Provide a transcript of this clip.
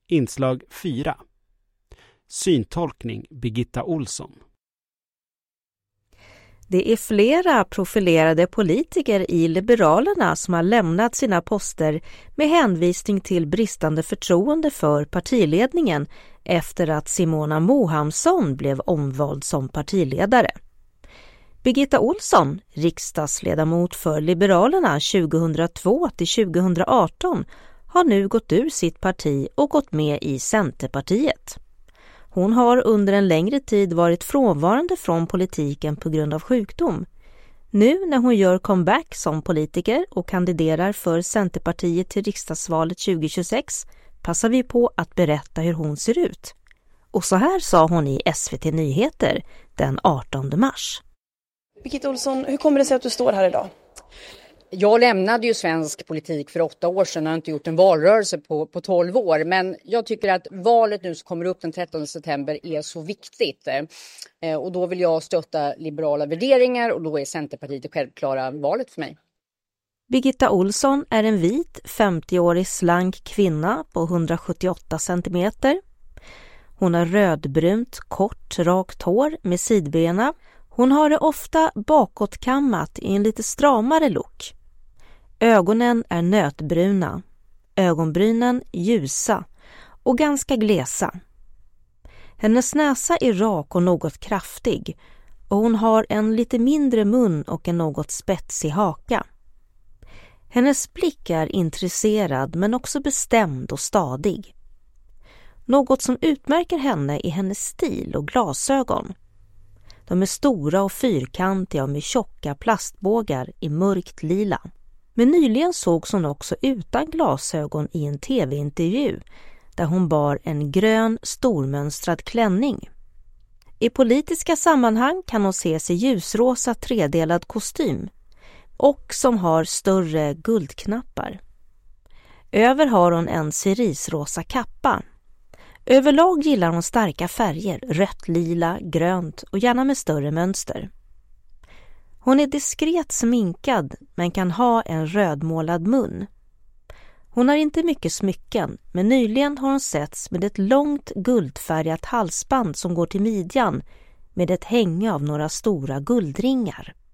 Inslag 4. Syntolkning Birgitta Olsson. Det är flera profilerade politiker i Liberalerna som har lämnat sina poster med hänvisning till bristande förtroende för partiledningen efter att Simona Mohamsson blev omvald som partiledare. Birgitta Olsson, riksdagsledamot för Liberalerna 2002 till 2018, har nu gått ur sitt parti och gått med i Centerpartiet. Hon har under en längre tid varit frånvarande från politiken på grund av sjukdom. Nu när hon gör comeback som politiker och kandiderar för Centerpartiet till riksdagsvalet 2026 passar vi på att berätta hur hon ser ut. Och så här sa hon i SVT Nyheter den 18 mars. Birgitta Olsson, hur kommer det sig att du står här idag? Jag lämnade ju svensk politik för 8 år sedan och har inte gjort en valrörelse på 12 år. Men jag tycker att valet nu som kommer upp den 13 september är så viktigt. Och då vill jag stötta liberala värderingar och då är Centerpartiet det självklara valet för mig. Birgitta Olsson är en vit, 50-årig slank kvinna på 178 centimeter. Hon har rödbrunt, kort, rakt hår med sidbena. Hon har det ofta bakåtkammat i en lite stramare look. Ögonen är nötbruna, ögonbrynen ljusa och ganska glesa. Hennes näsa är rak och något kraftig och hon har en lite mindre mun och en något spetsig haka. Hennes blick är intresserad men också bestämd och stadig. Något som utmärker henne är hennes stil och glasögon. De är stora och fyrkantiga och med tjocka plastbågar i mörkt lila. Men nyligen sågs hon också utan glasögon i en tv-intervju där hon bar en grön stormönstrad klänning. I politiska sammanhang kan hon ses i ljusrosa tredelad kostym och som har större guldknappar. Över har hon en cerisrosa kappa. Överlag gillar hon starka färger, rött, lila, grönt och gärna med större mönster. Hon är diskret sminkad men kan ha en rödmålad mun. Hon har inte mycket smycken men nyligen har hon setts med ett långt guldfärgat halsband som går till midjan med ett hänge av några stora guldringar.